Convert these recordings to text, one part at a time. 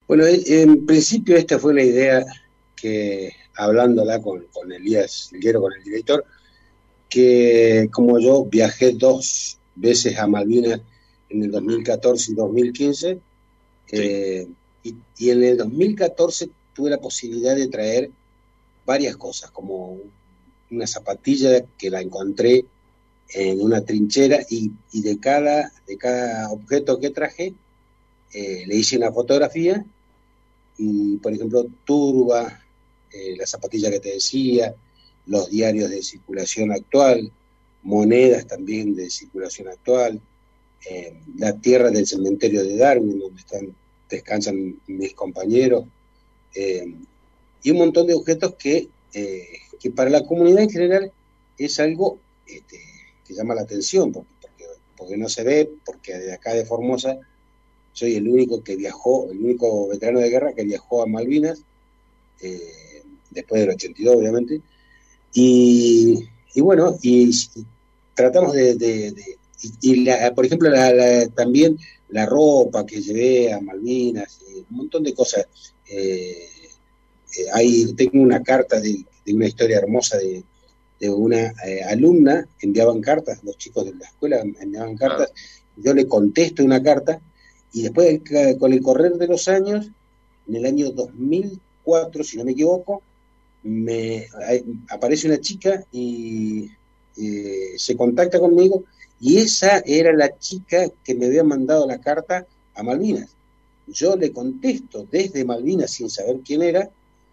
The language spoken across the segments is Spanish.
Bueno, en principio esta fue una idea que, hablándola con Elías Liguero, con el director, que como yo viajé dos veces a Malvinas en el 2014 y 2015, Sí, eh, y en el 2014 tuve la posibilidad de traer varias cosas, como una zapatilla que la encontré en una trinchera y de cada objeto que traje, le hice una fotografía y, por ejemplo, turba, la zapatilla que te decía, los diarios de circulación actual, monedas también de circulación actual, la tierra del cementerio de Darwin, donde descansan mis compañeros, eh, y un montón de objetos que para la comunidad en general es algo que llama la atención, porque no se ve, porque de acá de Formosa soy el único que viajó, el único veterano de guerra que viajó a Malvinas, después del 82 obviamente, y, y bueno, y tratamos por ejemplo, también la ropa que llevé a Malvinas, un montón de cosas. Eh, Ahí tengo una carta de una historia hermosa de una alumna, enviaban cartas, los chicos de la escuela enviaban claro. cartas, yo le contesto una carta, y después con el correr de los años, en el año 2004, si no me equivoco, aparece una chica y se contacta conmigo, y esa era la chica que me había mandado la carta a Malvinas. Yo le contesto desde Malvinas sin saber quién era,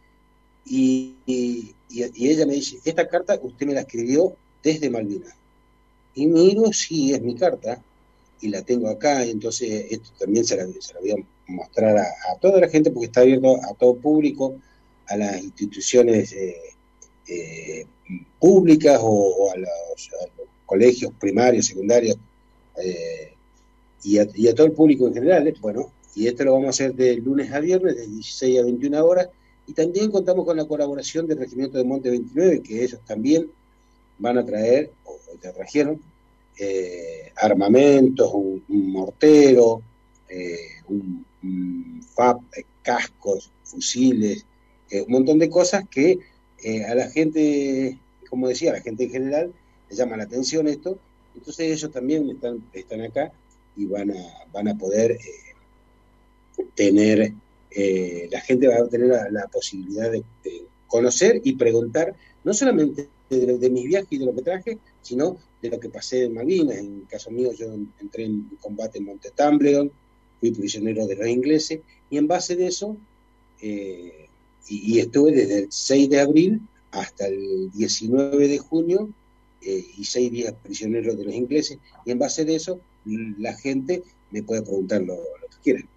y ella me dice, esta carta usted me la escribió desde Malvinas. Y me digo, sí, es mi carta, y la tengo acá, y entonces esto también se la voy a mostrar a toda la gente, porque está abierto a todo público, a las instituciones eh, públicas a los colegios primarios, secundarios, eh, y a todo el público en general. Bueno, y esto lo vamos a hacer de lunes a viernes, de 16 a 21 horas, y también contamos con la colaboración del Regimiento de Monte 29, que ellos también van a traer, o ya trajeron, armamentos, un mortero, un FAP, cascos, fusiles, un montón de cosas que a la gente, como decía, a la gente en general le llama la atención esto. Entonces ellos también están acá y van a poder tener, la gente va a tener la posibilidad de conocer y preguntar, no solamente de mis viajes y de lo que traje, sino de lo que pasé en Malvinas. En el caso mío, yo entré en combate en Monte Tumbledown, fui prisionero de los ingleses, y en base de eso, eh, y estuve desde el 6 de abril hasta el 19 de junio, y 6 días prisionero de los ingleses, y en base de eso, la gente me puede preguntar lo que quiera.